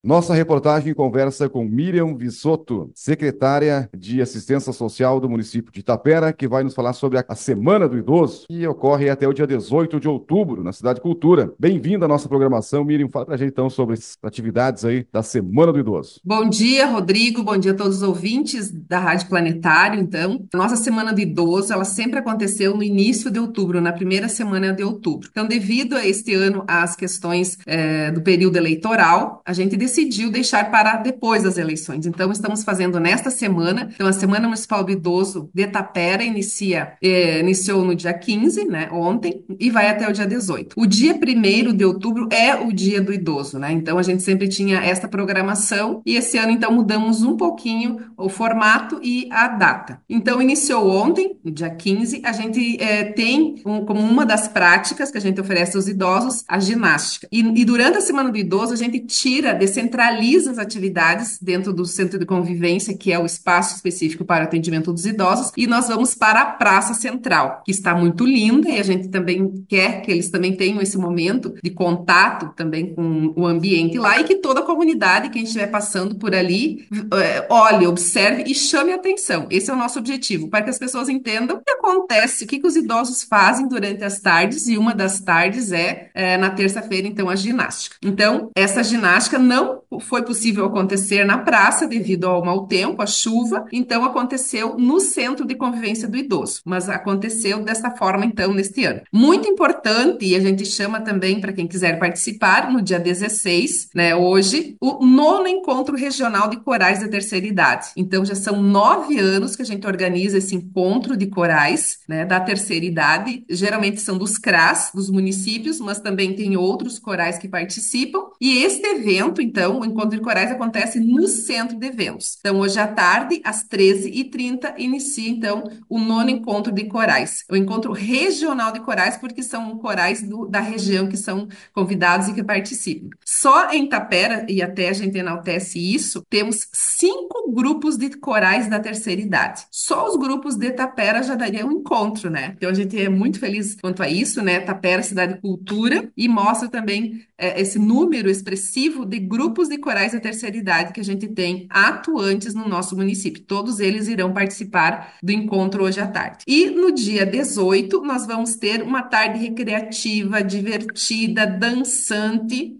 Nossa reportagem conversa com Miriam Visotto, secretária de Assistência Social do município de Itapera, que vai nos falar sobre a Semana do Idoso, que ocorre até o dia 18 de outubro, na Cidade Cultura. Bem-vinda à nossa programação, Miriam. Fala pra gente então sobre as atividades aí da Semana do Idoso. Bom dia, Rodrigo. Bom dia a todos os ouvintes da Rádio Planetário. Então, a nossa Semana do Idoso, ela sempre aconteceu no início de outubro, na primeira semana de outubro. Então, devido a este ano às questões do período eleitoral, a gente decidiu deixar para depois das eleições. Então, estamos fazendo nesta semana. Então, a Semana Municipal do Idoso de Tapera iniciou no dia 15, né, ontem, e vai até o dia 18. O dia 1º de outubro é o Dia do Idoso, né? Então, a gente sempre tinha esta programação e esse ano, então, mudamos um pouquinho o formato e a data. Então, iniciou ontem, no dia 15, a gente tem como uma das práticas que a gente oferece aos idosos a ginástica. E durante a Semana do Idoso, a gente descentraliza as atividades dentro do centro de convivência, que é o espaço específico para o atendimento dos idosos, e nós vamos para a Praça Central, que está muito linda, e a gente também quer que eles também tenham esse momento de contato também com o ambiente lá e que toda a comunidade, quem estiver passando por ali, olhe, observe e chame atenção. Esse é o nosso objetivo, para que as pessoas entendam o que acontece, o que os idosos fazem durante as tardes, e uma das tardes na terça-feira, então, a ginástica. Então, essa ginástica não foi possível acontecer na praça devido ao mau tempo, à chuva, então aconteceu no Centro de Convivência do Idoso, mas aconteceu dessa forma, então, neste ano. Muito importante, e a gente chama também para quem quiser participar, no dia 16, né, hoje, o nono Encontro Regional de Corais da Terceira Idade. Então, já são 9 anos que a gente organiza esse encontro de corais, né, da terceira idade. Geralmente são dos CRAs, dos municípios, mas também tem outros corais que participam. E este evento, então, o Encontro de Corais acontece no centro de eventos. Então, hoje à tarde, às 13h30, inicia, então, o nono Encontro de Corais. O Encontro Regional de Corais, porque são corais da região que são convidados e que participam. Só em Tapera, e até a gente enaltece isso, temos 5 grupos de corais da terceira idade. Só os grupos de Tapera já daria um encontro, né? Então a gente é muito feliz quanto a isso, né? Tapera, cidade de cultura, e mostra também esse número expressivo de grupos de corais da terceira idade que a gente tem atuantes no nosso município. Todos eles irão participar do encontro hoje à tarde. E no dia 18, nós vamos ter uma tarde recreativa, divertida, dançante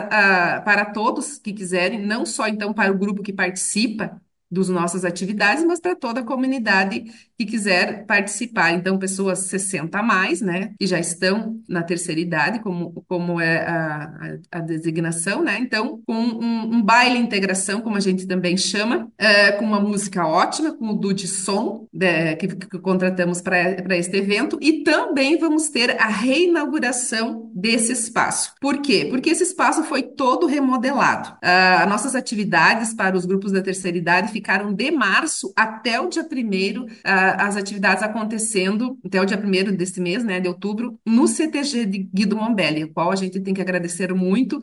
para todos que quiserem, não só então para o grupo que participa das nossas atividades, mas para toda a comunidade que quiser participar. Então, pessoas 60 a mais, né, que já estão na terceira idade, como é a designação, né? Então, com um baile integração, como a gente também chama, com uma música ótima, com o Dude Som, que contratamos para este evento, e também vamos ter a reinauguração desse espaço. Por quê? Porque esse espaço foi todo remodelado. As nossas atividades para os grupos da terceira idade ficaram de março até o dia 1º, as atividades acontecendo até o dia 1º deste mês, né, de outubro, no CTG de Guido Mombelli, o qual a gente tem que agradecer muito,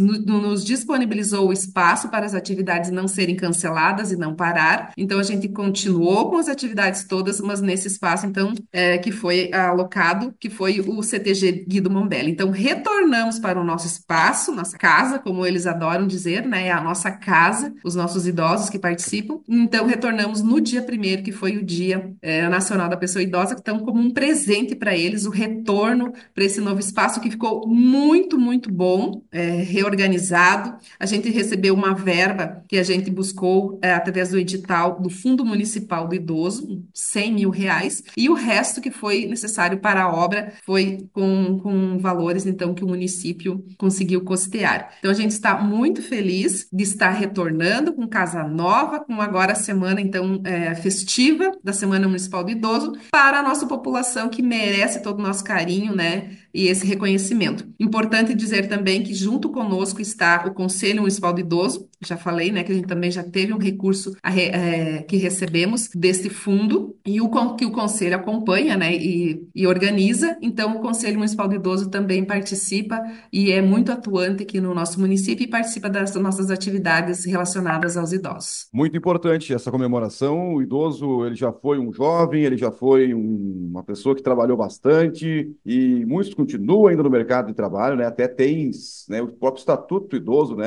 nos disponibilizou o espaço para as atividades não serem canceladas e não parar. Então, a gente continuou com as atividades todas, mas nesse espaço, então, que foi alocado, que foi o CTG Guido Mombelli. Então, retornamos para o nosso espaço, nossa casa, como eles adoram dizer, né? É a nossa casa, os nossos idosos que participam. Então, retornamos no dia 1º, que foi o Dia Nacional da Pessoa Idosa, então, como um presente para eles, o retorno para esse novo espaço que ficou muito, muito bom, reorganizado. A gente recebeu uma verba que a gente buscou através do edital do Fundo Municipal do Idoso, R$ 100.000, e o resto que foi necessário para a obra foi com valores, então, que o município conseguiu custear. Então, a gente está muito feliz de estar retornando com casa nova, com agora a semana, então, festiva da Semana Municipal do Idoso, para a nossa população que merece todo o nosso carinho, né? E esse reconhecimento. Importante dizer também que junto conosco está o Conselho Municipal do Idoso, já falei, né, que a gente também já teve um recurso que recebemos desse fundo e que o Conselho acompanha, né, e organiza. Então, o Conselho Municipal do Idoso também participa e é muito atuante aqui no nosso município e participa das nossas atividades relacionadas aos idosos. Muito importante essa comemoração. O idoso, ele já foi um jovem, ele já foi uma pessoa que trabalhou bastante e muitos continuam ainda no mercado de trabalho, né? Até tem, né, o próprio Estatuto do Idoso, né?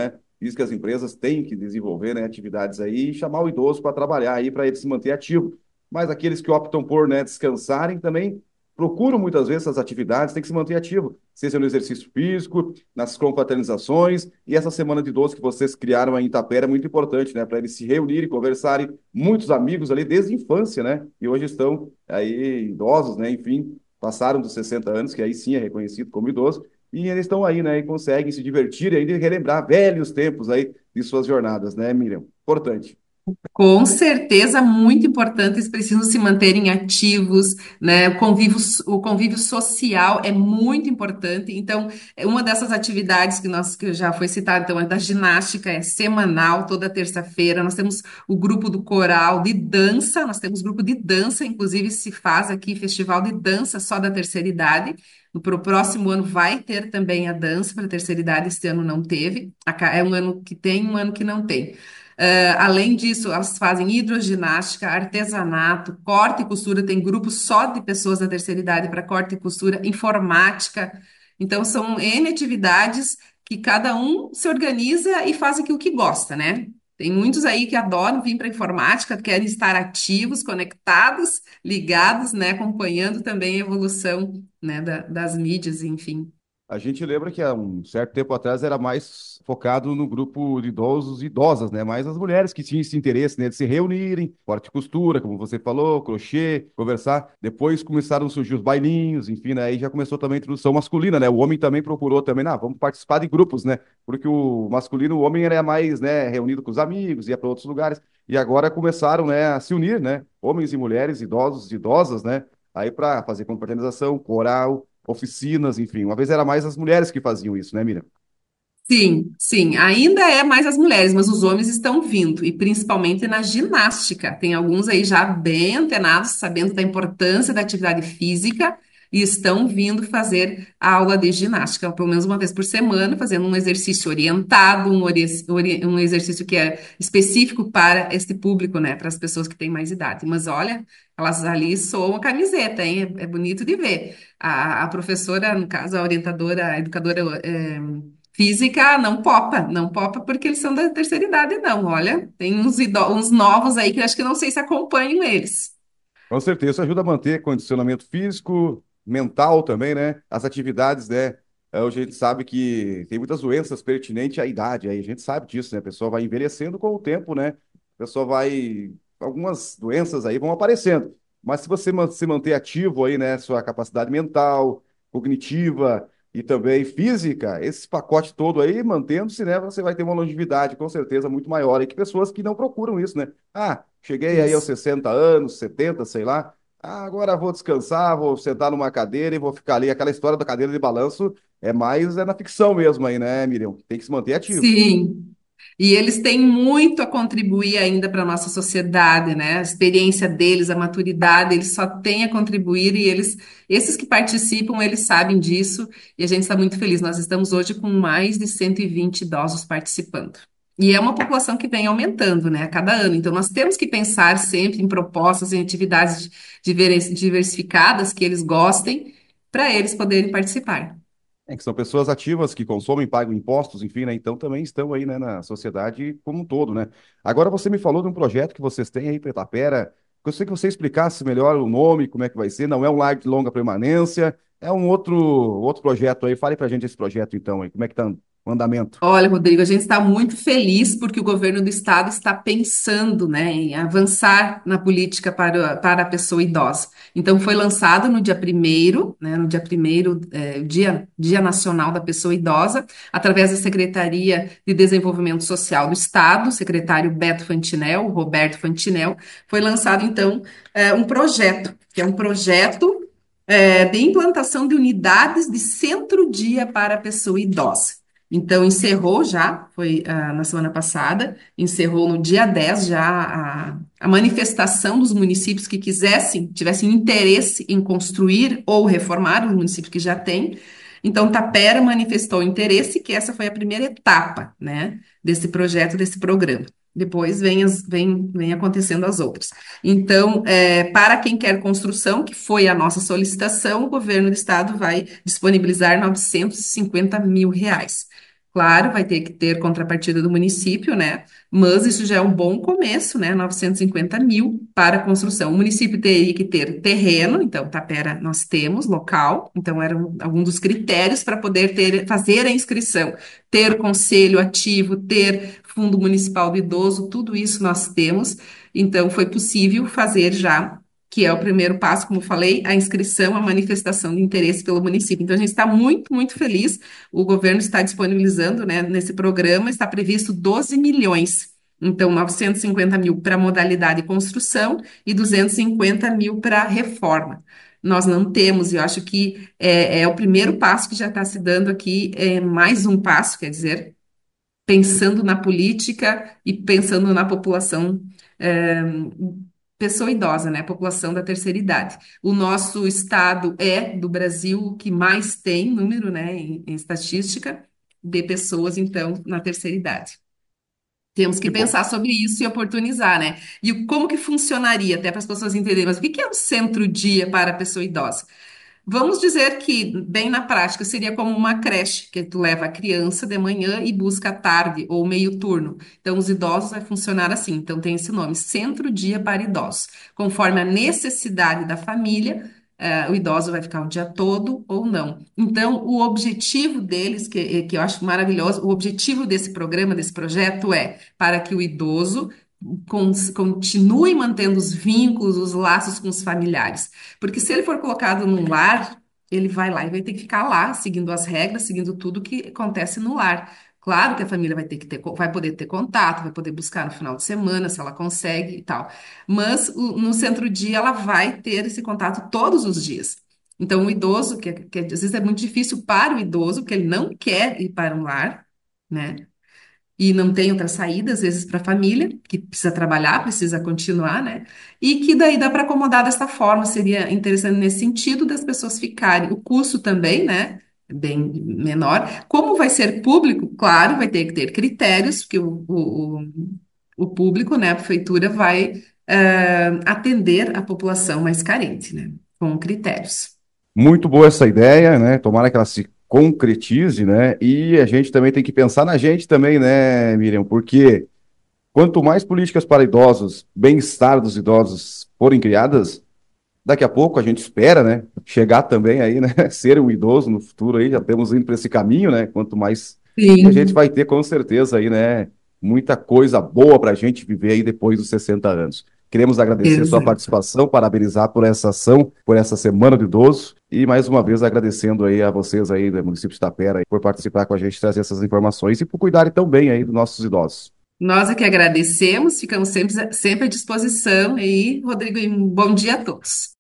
Diz que as empresas têm que desenvolver, né, atividades aí e chamar o idoso para trabalhar aí para ele se manter ativo. Mas aqueles que optam por, né, descansarem também procuram muitas vezes essas atividades, tem que se manter ativo, seja no exercício físico, nas confraternizações, e essa semana de idoso que vocês criaram aí em Itapera é muito importante, né, para eles se reunirem, conversarem, muitos amigos ali desde a infância, né, e hoje estão aí idosos, né, enfim, passaram dos 60 anos, que aí sim é reconhecido como idoso, e eles estão aí, né, e conseguem se divertir e ainda relembrar velhos tempos aí de suas jornadas, né, Miriam? Importante. Com certeza, muito importante, eles precisam se manterem ativos, né? O convívio social é muito importante. Então, uma dessas atividades que já foi citada, então, é da ginástica, é semanal, toda terça-feira. Nós temos o grupo do coral de dança, nós temos grupo de dança, inclusive se faz aqui festival de dança só da terceira idade. Para o próximo ano vai ter também a dança para a terceira idade, este ano não teve. É um ano que tem, um ano que não tem. Além disso, elas fazem hidroginástica, artesanato, corte e costura. Tem grupo só de pessoas da terceira idade para corte e costura, informática. Então, são N atividades que cada um se organiza e faz aquilo que gosta, né? Tem muitos aí que adoram vir para a informática, querem estar ativos, conectados, ligados, né? Acompanhando também a evolução, né, das mídias, enfim. A gente lembra que há um certo tempo atrás era mais focado no grupo de idosos e idosas, né? Mais as mulheres que tinham esse interesse, né, de se reunirem, corte e costura, como você falou, crochê, conversar. Depois começaram a surgir os bailinhos, enfim, né? Aí já começou também a introdução masculina, né? O homem também procurou também, vamos participar de grupos, né? Porque o masculino, o homem era mais, né, reunido com os amigos, ia para outros lugares. E agora começaram, né, a se unir, né? Homens e mulheres, idosos e idosas, né? Aí para fazer confraternização, coral, oficinas, enfim. Uma vez era mais as mulheres que faziam isso, né, Miriam? Sim, sim, ainda é mais as mulheres, mas os homens estão vindo, e principalmente na ginástica. Tem alguns aí já bem antenados, sabendo da importância da atividade física, e estão vindo fazer a aula de ginástica, pelo menos uma vez por semana, fazendo um exercício orientado, um exercício que é específico para este público, né, para as pessoas que têm mais idade. Mas olha, elas ali soam a camiseta, hein? É bonito de ver. A professora, no caso, a orientadora, a educadora. Física não popa porque eles são da terceira idade, não. Olha, tem uns novos aí que eu acho que não sei se acompanham eles. Com certeza, isso ajuda a manter condicionamento físico, mental também, né? As atividades, né? Hoje a gente sabe que tem muitas doenças pertinentes à idade, aí a gente sabe disso, né? A pessoa vai envelhecendo com o tempo, né? A pessoa vai. Algumas doenças aí vão aparecendo. Mas se você se manter ativo aí, né? Sua capacidade mental, cognitiva e também física, esse pacote todo aí, mantendo-se, né? Você vai ter uma longevidade, com certeza, muito maior aí que pessoas que não procuram isso, né? Ah, cheguei aí aos Isso. 60 anos, 70, sei lá. Ah, agora vou descansar, vou sentar numa cadeira e vou ficar ali. Aquela história da cadeira de balanço é na ficção mesmo aí, né, Miriam? Tem que se manter ativo. Sim. E eles têm muito a contribuir ainda para a nossa sociedade, né? A experiência deles, a maturidade, eles só têm a contribuir e esses que participam, eles sabem disso e a gente está muito feliz. Nós estamos hoje com mais de 120 idosos participando. E é uma população que vem aumentando, né, a cada ano. Então, nós temos que pensar sempre em propostas, em atividades diversificadas que eles gostem, para eles poderem participar. É que são pessoas ativas que consomem, pagam impostos, enfim, né? Então também estão aí, né, na sociedade como um todo, né? Agora você me falou de um projeto que vocês têm aí para Itapera. Gostaria que você explicasse melhor o nome, como é que vai ser. Não é um lar de longa permanência, é um outro projeto aí. Fale pra gente esse projeto então aí, como é que tá o andamento? Olha, Rodrigo, a gente está muito feliz porque o governo do estado está pensando, né, em avançar na política para a pessoa idosa. Então, foi lançado no dia primeiro, né, no dia primeiro, Dia Nacional da Pessoa Idosa, através da Secretaria de Desenvolvimento Social do Estado, o secretário Beto Fantinel, o Roberto Fantinel, foi lançado, então, um projeto, que é um projeto de implantação de unidades de centro-dia para a pessoa idosa. Então, encerrou já, foi na semana passada, encerrou no dia 10 já a manifestação dos municípios que tivessem interesse em construir ou reformar, os municípios que já têm. Então, Tapera manifestou interesse, que essa foi a primeira etapa, né, desse projeto, desse programa. Depois vem acontecendo as outras. Então, para quem quer construção, que foi a nossa solicitação, o governo do estado vai disponibilizar R$ 950 mil. Claro, vai ter que ter contrapartida do município, né? Mas isso já é um bom começo, né? 950 mil para a construção. O município teria que ter terreno, então, Tapera, nós temos local, então era algum dos critérios para poder fazer a inscrição. Ter conselho ativo, ter fundo municipal do idoso, tudo isso nós temos. Então, foi possível fazer já, que é o primeiro passo, como falei, a inscrição, a manifestação de interesse pelo município. Então, a gente está muito, muito feliz. O governo está disponibilizando, né, nesse programa, está previsto 12 milhões. Então, 950 mil para modalidade construção e 250 mil para reforma. Nós não temos, e eu acho que é o primeiro passo que já está se dando aqui, é mais um passo, quer dizer, pensando na política e pensando na população, pessoa idosa, né? População da terceira idade. O nosso estado é do Brasil o que mais tem número, né, em estatística de pessoas, então, na terceira idade. Temos que Que bom. pensar sobre isso e oportunizar, né? E como que funcionaria, até para as pessoas entenderem, mas o que que é um centro-dia para a pessoa idosa? Vamos dizer que, bem na prática, seria como uma creche, que tu leva a criança de manhã e busca à tarde ou meio turno. Então, os idosos vai funcionar assim. Então, tem esse nome, Centro-Dia para Idosos. Conforme a necessidade da família, o idoso vai ficar o dia todo ou não. Então, o objetivo deles, que eu acho maravilhoso, o objetivo desse programa, desse projeto é para que o idoso continue mantendo os vínculos, os laços com os familiares. Porque se ele for colocado num lar, ele vai lá e vai ter que ficar lá, seguindo as regras, seguindo tudo que acontece no lar. Claro que a família vai ter que ter, vai poder ter contato, vai poder buscar no final de semana, se ela consegue e tal. Mas no centro-dia ela vai ter esse contato todos os dias. Então, o idoso, que às vezes é muito difícil para o idoso, porque ele não quer ir para um lar, né? E não tem outra saída, às vezes, para a família, que precisa trabalhar, precisa continuar, né? E que daí dá para acomodar dessa forma, seria interessante nesse sentido das pessoas ficarem. O custo também, né? Bem menor. Como vai ser público, claro, vai ter que ter critérios, porque o público, né, a prefeitura vai atender a população mais carente, né? Com critérios. Muito boa essa ideia, né? Tomara que ela se concretize, né? E a gente também tem que pensar na gente também, né, Miriam? Porque quanto mais políticas para idosos, bem-estar dos idosos forem criadas, daqui a pouco a gente espera, né? Chegar também aí, né? Ser um idoso no futuro aí, já temos indo para esse caminho, né? Quanto mais. E a gente Sim, vai ter com certeza aí, né? Muita coisa boa para a gente viver aí depois dos 60 anos. Queremos agradecer a sua exato. participação, parabenizar por essa ação, por essa Semana do Idoso e mais uma vez agradecendo aí a vocês aí do município de Tapera aí, por participar com a gente, trazer essas informações e por cuidarem tão bem aí dos nossos idosos. Nós é que agradecemos, ficamos sempre à disposição. E, Rodrigo, um bom dia a todos.